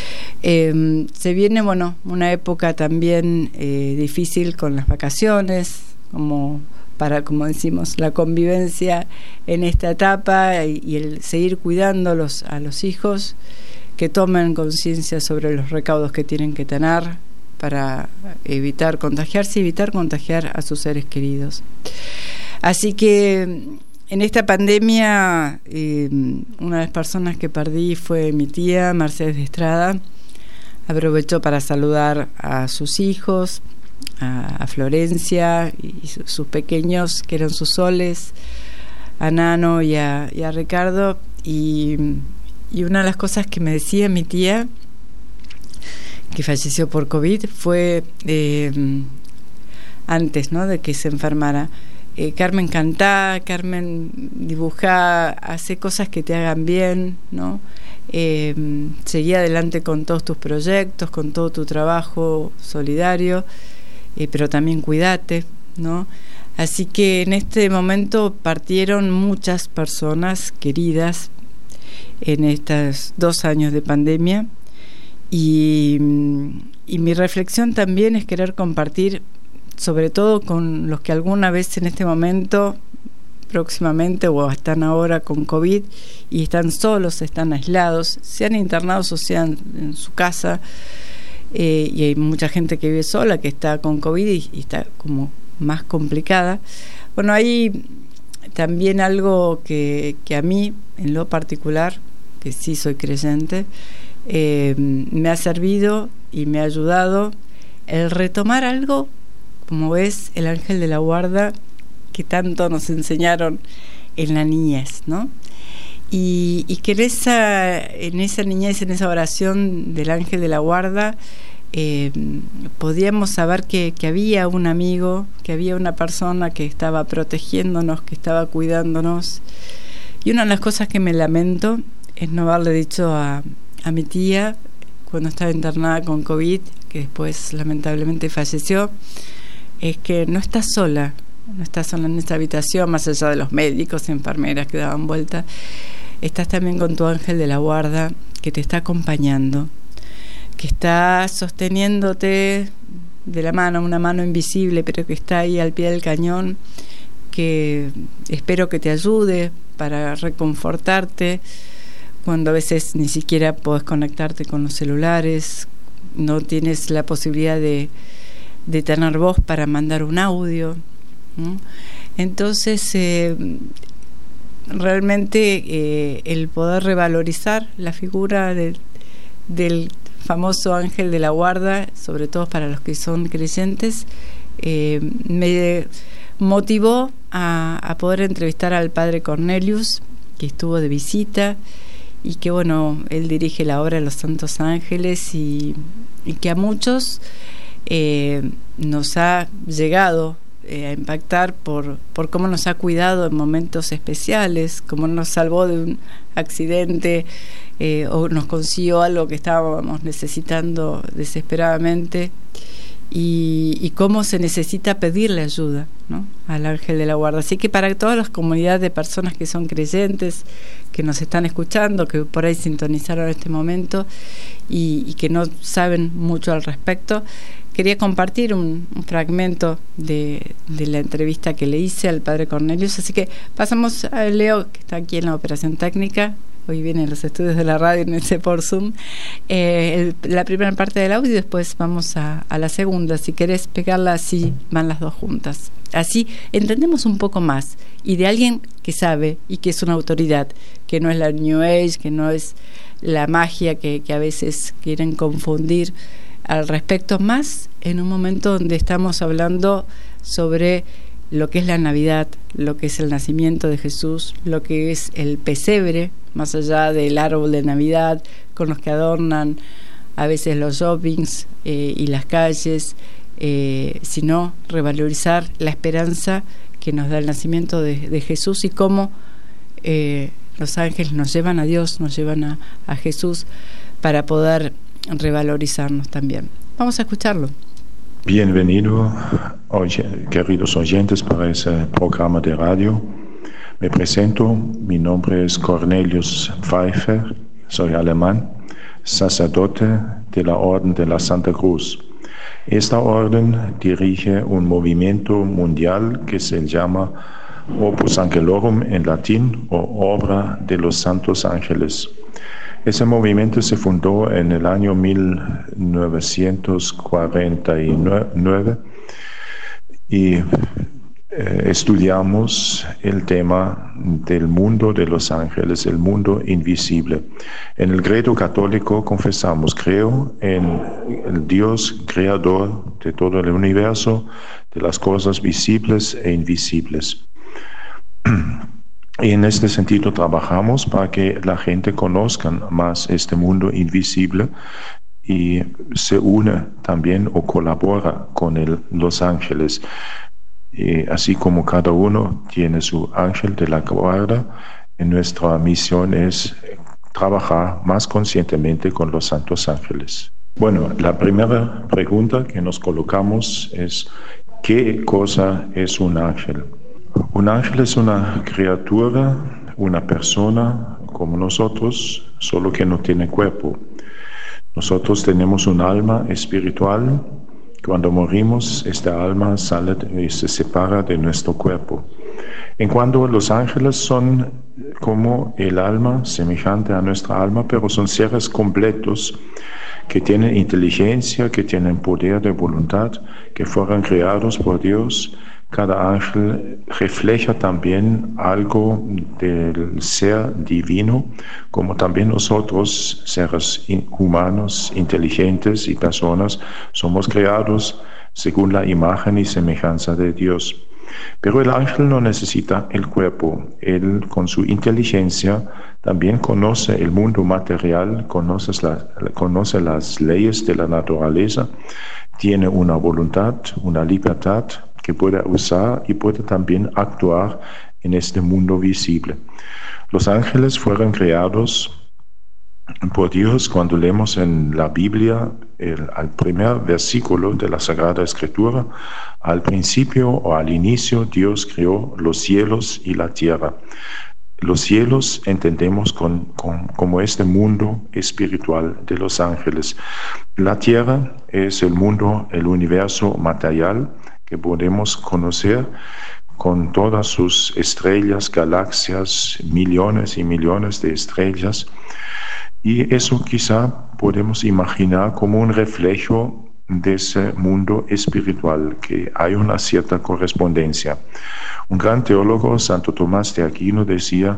Speaker 2: Se viene, una época también difícil con las vacaciones, como decimos, la convivencia en esta etapa y el seguir cuidando a los hijos, que tomen conciencia sobre los recaudos que tienen que tener para evitar contagiarse y evitar contagiar a sus seres queridos. Así que en esta pandemia, una de las personas que perdí fue mi tía, Mercedes de Estrada. Aprovecho para saludar a sus hijos, a Florencia y sus pequeños, que eran sus soles, a Nano y a Ricardo. Y una de las cosas que me decía mi tía, que falleció por COVID, fue antes, ¿no?, de que se enfermara: Carmen, cantá, Carmen, dibujá, hace cosas que te hagan bien, ¿no? Seguí adelante con todos tus proyectos, con todo tu trabajo solidario, pero también cuídate, ¿no? Así que en este momento partieron muchas personas queridas en estos 2 años de pandemia, y mi reflexión también es querer compartir, sobre todo con los que alguna vez en este momento, próximamente o están ahora con COVID y están solos, están aislados, sean internados o sean en su casa, y hay mucha gente que vive sola, que está con COVID y está como más complicada. Bueno, hay también algo que a mí, en lo particular, que sí soy creyente, me ha servido y me ha ayudado el retomar algo, como es el ángel de la guarda, que tanto nos enseñaron en la niñez, ¿no? Y que en esa niñez, en esa oración del ángel de la guarda, podíamos saber que había un amigo, que había una persona que estaba protegiéndonos, que estaba cuidándonos. Y una de las cosas que me lamento es no haberle dicho a mi tía, cuando estaba internada con COVID, que después lamentablemente falleció, es que no estás sola en esta habitación, más allá de los médicos, enfermeras que daban vuelta. Estás también con tu ángel de la guarda, que te está acompañando, que está sosteniéndote de la mano, una mano invisible, pero que está ahí al pie del cañón, que espero que te ayude para reconfortarte cuando a veces ni siquiera podés conectarte con los celulares, no tienes la posibilidad de tener voz para mandar un audio, ¿no? Entonces, realmente el poder revalorizar la figura del famoso ángel de la guarda, sobre todo para los que son creyentes, me motivó a poder entrevistar al padre Cornelius, que estuvo de visita, y que él dirige la obra de los Santos Ángeles, y que a muchos nos ha llegado a impactar por cómo nos ha cuidado en momentos especiales, cómo nos salvó de un accidente o nos consiguió algo que estábamos necesitando desesperadamente, y cómo se necesita pedirle ayuda, ¿no?, al ángel de la guarda. Así que para todas las comunidades de personas que son creyentes, que nos están escuchando, que por ahí sintonizaron en este momento y que no saben mucho al respecto, quería compartir un fragmento de la entrevista que le hice al padre Cornelius. Así que pasamos a Leo, que está aquí en la operación técnica. Hoy vienen los estudios de la radio en ese por Zoom. La primera parte del audio y después vamos a la segunda. Si querés pegarla así, van las dos juntas. Así entendemos un poco más. Y de alguien que sabe y que es una autoridad, que no es la New Age, que no es la magia que a veces quieren confundir al respecto, más en un momento donde estamos hablando sobre lo que es la Navidad, lo que es el nacimiento de Jesús, lo que es el pesebre, más allá del árbol de Navidad con los que adornan a veces los shoppings y las calles, sino revalorizar la esperanza que nos da el nacimiento de Jesús y cómo los ángeles nos llevan a Dios, nos llevan a Jesús para poder revalorizarnos también. Vamos a escucharlo.
Speaker 5: Bienvenido, queridos oyentes, para ese programa de radio. Me presento, mi nombre es Cornelius Pfeiffer, soy alemán, sacerdote de la Orden de la Santa Cruz. Esta orden dirige un movimiento mundial que se llama Opus Angelorum en latín, o Obra de los Santos Ángeles. Ese movimiento se fundó en el año 1949 y estudiamos el tema del mundo de los ángeles, el mundo invisible. En el credo católico confesamos: creo en el Dios creador de todo el universo, de las cosas visibles e invisibles. Y en este sentido trabajamos para que la gente conozca más este mundo invisible y se une también o colabora con los ángeles. Y así como cada uno tiene su ángel de la guarda, nuestra misión es trabajar más conscientemente con los santos ángeles. Bueno, la primera pregunta que nos colocamos es: ¿qué cosa es un ángel? Un ángel es una criatura, una persona como nosotros, solo que no tiene cuerpo. Nosotros tenemos un alma espiritual. Cuando morimos, esta alma sale y se separa de nuestro cuerpo. En cuanto los ángeles son como el alma, semejante a nuestra alma, pero son seres completos que tienen inteligencia, que tienen poder de voluntad, que fueron creados por Dios. Cada ángel refleja también algo del ser divino, como también nosotros, seres humanos, inteligentes y personas, somos creados según la imagen y semejanza de Dios. Pero el ángel no necesita el cuerpo. Él, con su inteligencia, también conoce el mundo material, conoce las leyes de la naturaleza, tiene una voluntad, una libertad que puede usar y puede también actuar en este mundo visible. Los ángeles fueron creados por Dios. Cuando leemos en la Biblia al primer versículo de la Sagrada Escritura, al principio o al inicio Dios creó los cielos y la tierra. Los cielos entendemos como este mundo espiritual de los ángeles. La tierra es el mundo, el universo material que podemos conocer con todas sus estrellas, galaxias, millones y millones de estrellas. Y eso quizá podemos imaginar como un reflejo de ese mundo espiritual, que hay una cierta correspondencia. Un gran teólogo, Santo Tomás de Aquino, decía: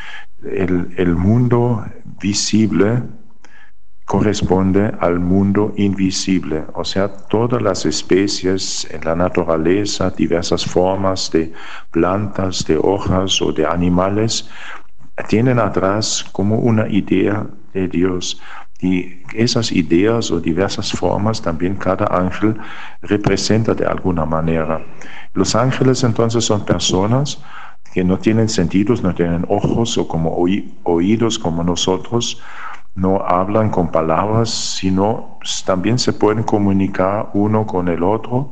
Speaker 5: el mundo visible corresponde al mundo invisible, o sea, todas las especies en la naturaleza, diversas formas de plantas, de hojas o de animales, tienen atrás como una idea de Dios. Y esas ideas o diversas formas también cada ángel representa de alguna manera. Los ángeles entonces son personas que no tienen sentidos, no tienen ojos o como oídos como nosotros, no hablan con palabras, sino también se pueden comunicar uno con el otro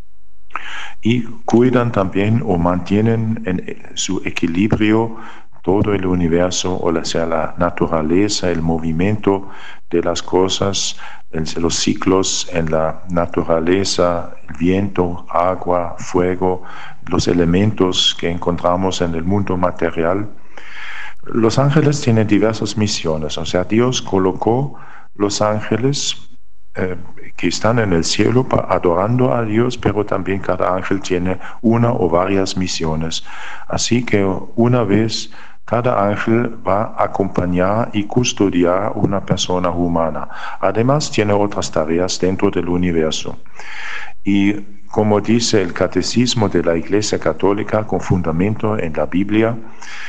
Speaker 5: y cuidan también o mantienen en su equilibrio todo el universo, o sea, la naturaleza, el movimiento de las cosas, los ciclos en la naturaleza, el viento, agua, fuego, los elementos que encontramos en el mundo material. Los ángeles tienen diversas misiones, o sea, Dios colocó los ángeles que están en el cielo adorando a Dios, pero también cada ángel tiene una o varias misiones. Así que una vez cada ángel va a acompañar y custodiar una persona humana. Además, tiene otras tareas dentro del universo. Y como dice el Catecismo de la Iglesia Católica, con fundamento en la Biblia,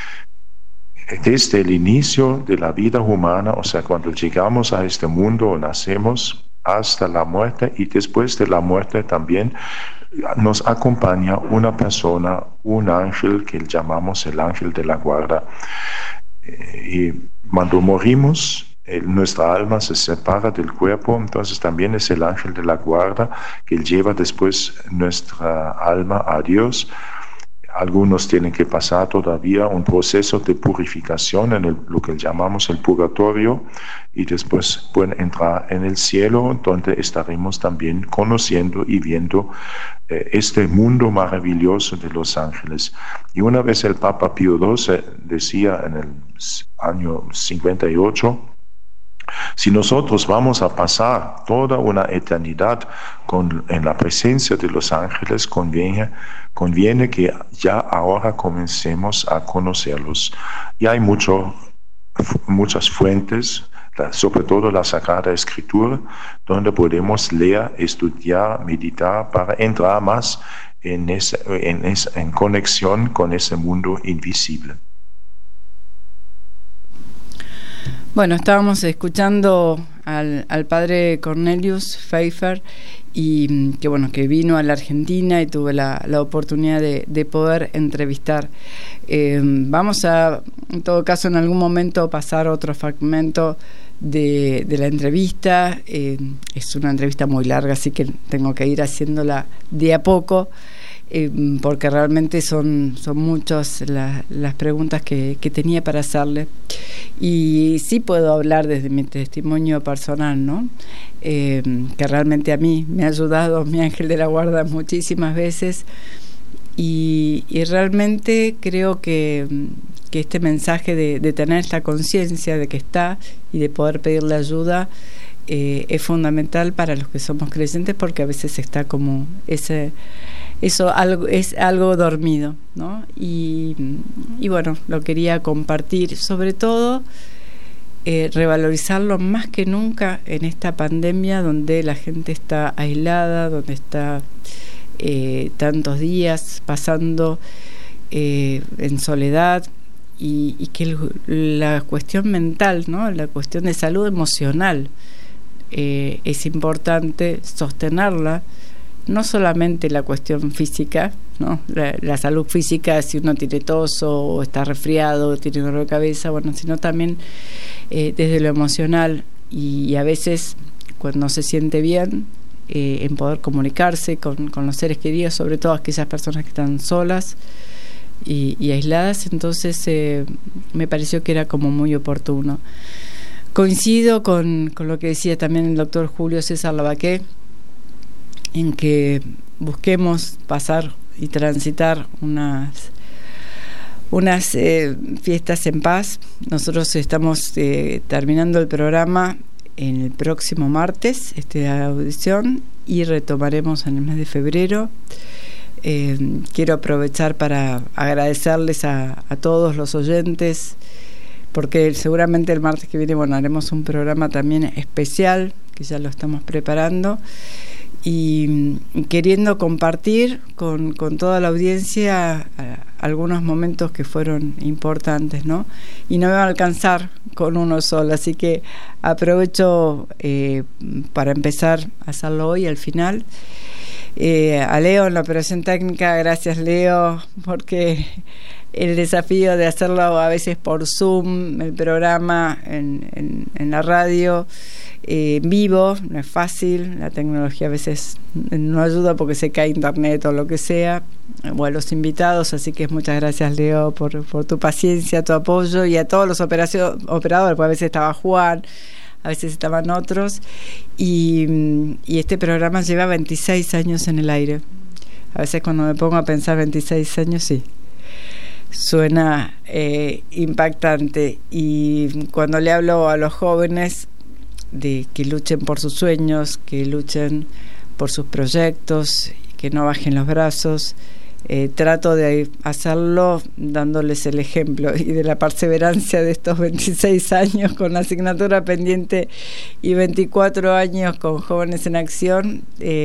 Speaker 5: desde el inicio de la vida humana, o sea, cuando llegamos a este mundo o nacemos, hasta la muerte y después de la muerte también, nos acompaña una persona, un ángel que llamamos el ángel de la guarda. Y cuando morimos, nuestra alma se separa del cuerpo, entonces también es el ángel de la guarda que lleva después nuestra alma a Dios. Algunos tienen que pasar todavía un proceso de purificación en lo que llamamos el purgatorio, y después pueden entrar en el cielo, donde estaremos también conociendo y viendo este mundo maravilloso de los ángeles. Y una vez el Papa Pío XII decía en el año 58, si nosotros vamos a pasar toda una eternidad en la presencia de los ángeles, conviene que ya ahora comencemos a conocerlos. Y hay muchas fuentes, sobre todo la Sagrada Escritura, donde podemos leer, estudiar, meditar para entrar más en conexión con ese mundo invisible.
Speaker 2: Bueno, estábamos escuchando al padre Cornelius Pfeiffer, y que vino a la Argentina y tuve la oportunidad de poder entrevistar. Vamos a, en todo caso, en algún momento pasar otro fragmento de la entrevista. Es una entrevista muy larga, así que tengo que ir haciéndola de a poco, porque realmente son muchas las preguntas que tenía para hacerle. Y sí puedo hablar desde mi testimonio personal, ¿no? Que realmente a mí me ha ayudado mi ángel de la guarda muchísimas veces, y realmente creo que este mensaje de tener esta conciencia de que está y de poder pedirle ayuda es fundamental para los que somos creyentes, porque a veces está como algo dormido, ¿no? Y bueno, lo quería compartir, sobre todo revalorizarlo más que nunca en esta pandemia, donde la gente está aislada, donde está tantos días pasando en soledad, y que la cuestión mental, ¿no? La cuestión de salud emocional es importante sostenerla. No solamente la cuestión física, ¿no? La salud física, si uno tiene tos o está resfriado o tiene dolor de cabeza, sino también desde lo emocional, y a veces cuando no se siente bien, en poder comunicarse con los seres queridos, sobre todo aquellas personas que están solas y aisladas. Entonces me pareció que era como muy oportuno. Coincido con lo que decía también el doctor Julio César Lavaqué, en que busquemos pasar y transitar unas fiestas en paz. Nosotros estamos terminando el programa en el próximo martes, esta audición, y retomaremos en el mes de febrero. Quiero aprovechar para agradecerles a todos los oyentes, porque seguramente el martes que viene haremos un programa también especial, que ya lo estamos preparando. y queriendo compartir con toda la audiencia algunos momentos que fueron importantes, ¿no? Y no me va a alcanzar con uno solo, así que aprovecho para empezar a hacerlo hoy al final. A Leo en la operación técnica, gracias Leo, porque el desafío de hacerlo a veces por Zoom, el programa en la radio, en vivo, no es fácil, la tecnología a veces no ayuda porque se cae internet o lo que sea, o a los invitados, así que muchas gracias Leo por tu paciencia, tu apoyo, y a todos los operadores, porque a veces estaba Juan, a veces estaban otros, y este programa lleva 26 años en el aire. A veces cuando me pongo a pensar 26 años, sí, suena impactante. Y cuando le hablo a los jóvenes de que luchen por sus sueños, que luchen por sus proyectos, que no bajen los brazos, trato de hacerlo dándoles el ejemplo y de la perseverancia de estos 26 años con la asignatura pendiente y 24 años con Jóvenes en Acción.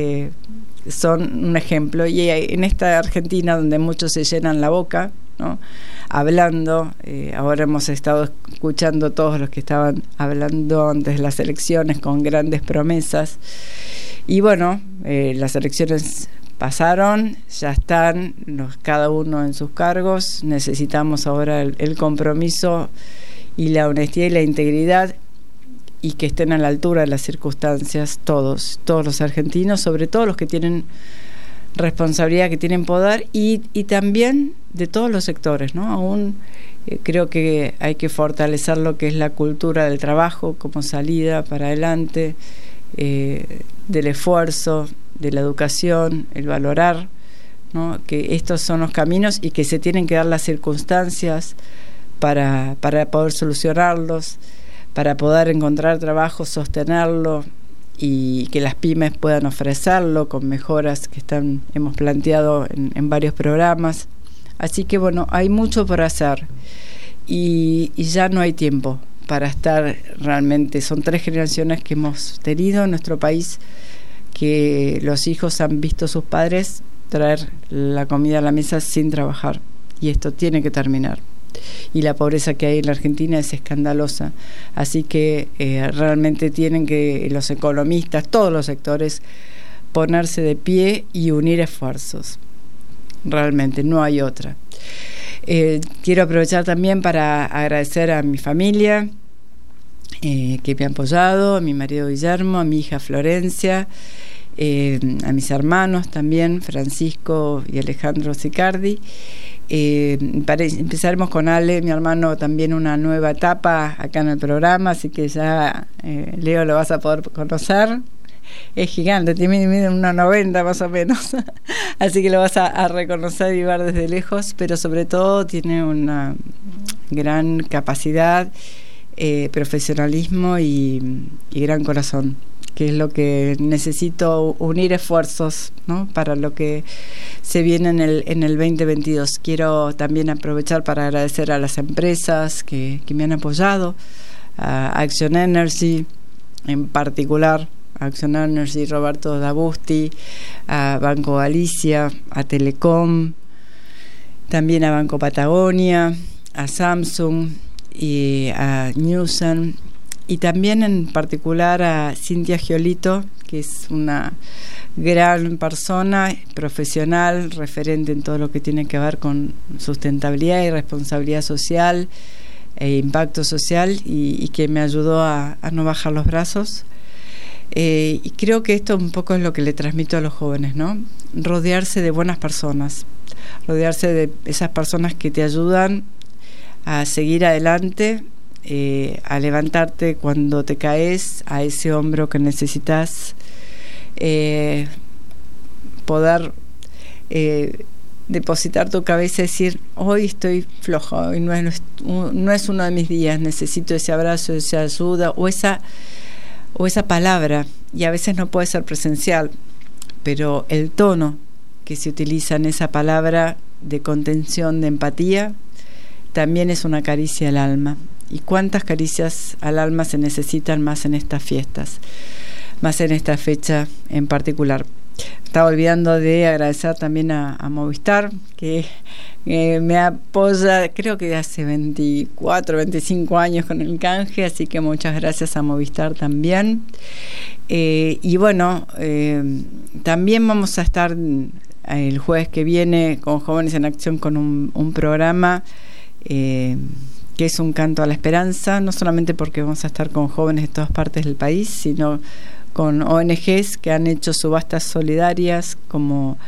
Speaker 2: Son un ejemplo, y en esta Argentina donde muchos se llenan la boca, ¿no?, hablando, ahora hemos estado escuchando todos los que estaban hablando antes de las elecciones con grandes promesas, y bueno, las elecciones pasaron, ya están cada uno en sus cargos. Necesitamos ahora el compromiso y la honestidad y la integridad, y que estén a la altura de las circunstancias todos los argentinos, sobre todo los que tienen responsabilidad, que tienen poder, y también de todos los sectores, ¿no? Aún creo que hay que fortalecer lo que es la cultura del trabajo como salida para adelante, del esfuerzo, de la educación, el valorar, ¿no?, que estos son los caminos y que se tienen que dar las circunstancias para poder solucionarlos, para poder encontrar trabajo, sostenerlo, y que las pymes puedan ofrecerlo con mejoras que hemos planteado en varios programas. Así que bueno, hay mucho por hacer, y ya no hay tiempo para estar realmente. Son 3 generaciones que hemos tenido en nuestro país, que los hijos han visto a sus padres traer la comida a la mesa sin trabajar, y esto tiene que terminar. Y la pobreza que hay en la Argentina es escandalosa, así que realmente tienen que los economistas, todos los sectores, ponerse de pie y unir esfuerzos. Realmente no hay otra. Quiero aprovechar también para agradecer a mi familia que me ha apoyado, a mi marido Guillermo, a mi hija Florencia, a mis hermanos también, Francisco y Alejandro Sicardi. Empezaremos con Ale, mi hermano, también una nueva etapa acá en el programa, así que ya Leo lo vas a poder conocer. Es gigante, tiene 1,90 más o menos, así que lo vas a reconocer y ver desde lejos, pero sobre todo tiene una gran capacidad, profesionalismo y gran corazón, que es lo que necesito, unir esfuerzos, ¿no?, para lo que se viene en el 2022. Quiero también aprovechar para agradecer a las empresas que me han apoyado, a Action Energy en particular, a Action Energy, Roberto Dabusti, a Banco Galicia, a Telecom, también a Banco Patagonia, a Samsung y a Newsen, y también en particular a Cintia Giolito, que es una gran persona, profesional, referente en todo lo que tiene que ver con sustentabilidad y responsabilidad social e impacto social, y que me ayudó a no bajar los brazos. Y creo que esto un poco es lo que le transmito a los jóvenes, ¿no? Rodearse de buenas personas, rodearse de esas personas que te ayudan a seguir adelante, a levantarte cuando te caes, a ese hombro que necesitas, poder depositar tu cabeza y decir: hoy estoy flojo, hoy no es uno de mis días, necesito ese abrazo, esa ayuda o esa palabra. Y a veces no puede ser presencial, pero el tono que se utiliza en esa palabra de contención, de empatía, también es una caricia al alma. ¿Y cuántas caricias al alma se necesitan más en estas fiestas? más en esta fecha en particular. Estaba olvidando de agradecer también a Movistar, que me apoya, creo que hace 24, 25 años con el canje, así que muchas gracias a Movistar también. Y bueno, también vamos a estar el jueves que viene con Jóvenes en Acción con un programa que es un canto a la esperanza, no solamente porque vamos a estar con jóvenes de todas partes del país, sino con ONGs que han hecho subastas solidarias, como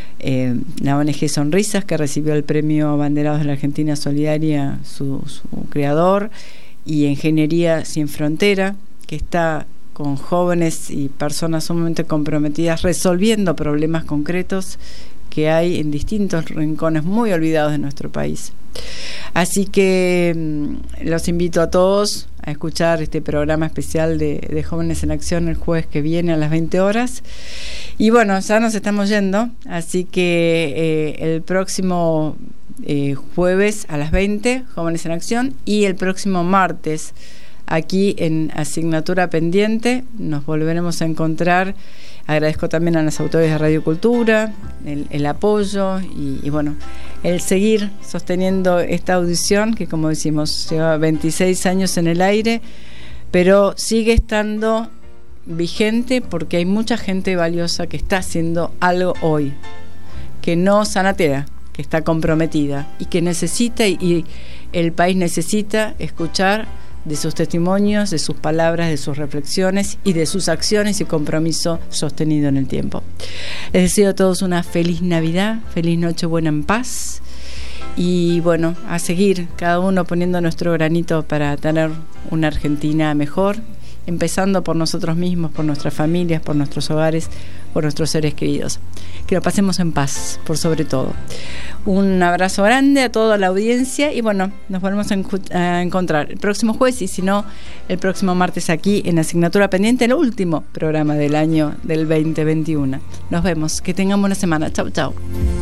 Speaker 2: la ONG Sonrisas, que recibió el premio Abanderados de la Argentina Solidaria, su creador, y Ingeniería Sin Frontera, que está con jóvenes y personas sumamente comprometidas resolviendo problemas concretos que hay en distintos rincones muy olvidados de nuestro país. Así que los invito a todos a escuchar este programa especial de Jóvenes en Acción el jueves que viene a las 20 horas. Y bueno, ya nos estamos yendo, así que el próximo jueves a las 20, Jóvenes en Acción, y el próximo martes aquí en Asignatura Pendiente nos volveremos a encontrar. Agradezco también a las autoridades de Radio Cultura el apoyo y bueno, el seguir sosteniendo esta audición que, como decimos, lleva 26 años en el aire, pero sigue estando vigente porque hay mucha gente valiosa que está haciendo algo hoy, que no zanatea, que está comprometida y que necesita, y el país necesita escuchar de sus testimonios, de sus palabras, de sus reflexiones y de sus acciones y compromiso sostenido en el tiempo. Les deseo a todos una feliz Navidad, feliz Nochebuena en paz, y bueno, a seguir cada uno poniendo nuestro granito para tener una Argentina mejor, empezando por nosotros mismos, por nuestras familias, por nuestros hogares, por nuestros seres queridos. Que lo pasemos en paz, por sobre todo. Un abrazo grande a toda la audiencia y bueno, nos volvemos a encontrar el próximo jueves y si no, el próximo martes aquí en Asignatura Pendiente, el último programa del año del 2021. Nos vemos, que tengan buena semana. Chau, chau.